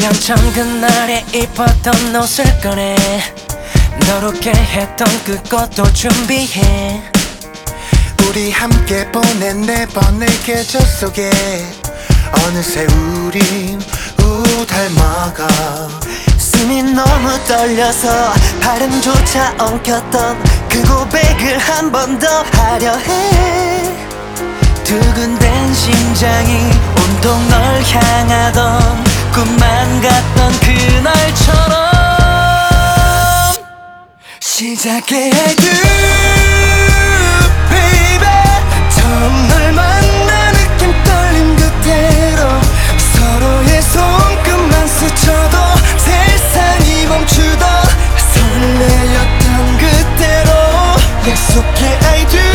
1년 전 그날에 입었던 옷을 꺼내 널 웃게 했던 그것도 준비해. 우리 함께 보낸 네 번의 계절 속에 어느새 우린 닮아가. 숨이 너무 떨려서 발음조차 엉켰던 그 고백을 한 번 더 하려 해. 두근댄 심장이 온통 널 향하던 꿈만 같던 그날처럼 시작해. I do baby. 처음 널 만나 느낀 떨림 그대로 서로의 손끝만 스쳐도 세상이 멈추던 설레였던 그대로 약속해. I do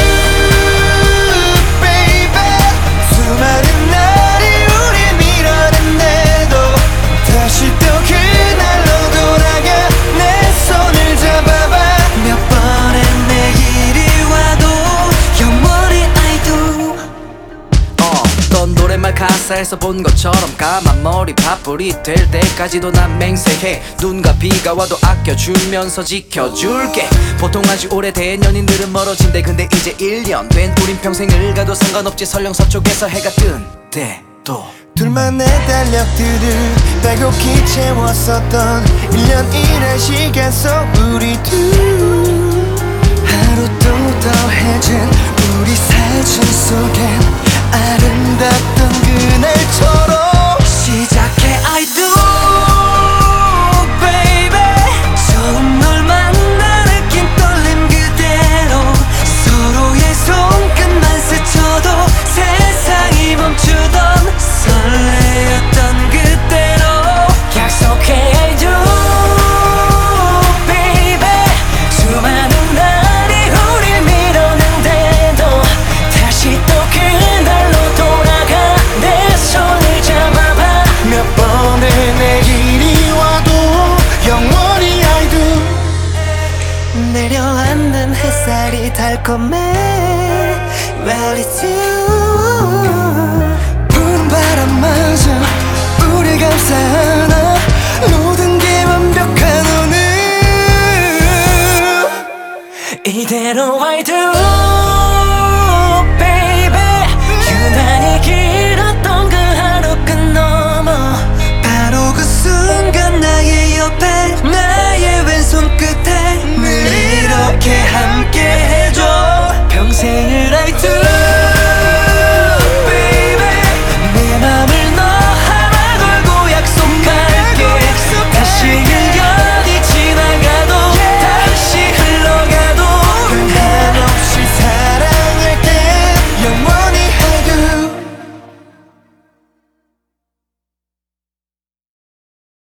baby. 수많은 날이 우리 밀어냈네도 다시 또 그날로 돌아가 내 손을 잡아봐. 몇 번의 내일이 와도 영원히 I do. 넌 노랫말 가사에서 본 것처럼 까만 머리 파뿌리 될 때까지도 난 맹세해. 눈과 비가 와도 아껴주면서 지켜줄게. 보통 아주 오래된 연인들은 멀어진대. 근데 이제 1년 된 우린 평생을 가도 상관없지. 설령 서쪽에서 해가 뜬 때도 둘만의 달력들을 빼곡히 채웠었던 1년이란 시간 속 우리 둘. 하루 또 더해진 우리 사진 속엔 아름답던 그날처럼 시작해. I do baby. 처음 널 만나 느낀 떨림 그대로 서로의 손끝만 스쳐도 세상이 멈추던 설레었던 그대로 약속해. I do baby. 수많은 날이 우릴 밀어낸대도 다시 또 그날로 돌아가 내 손을 잡아봐. 몇 번의 내일이 와도 영원히 I do. 내려앉는 햇살이 달콤해.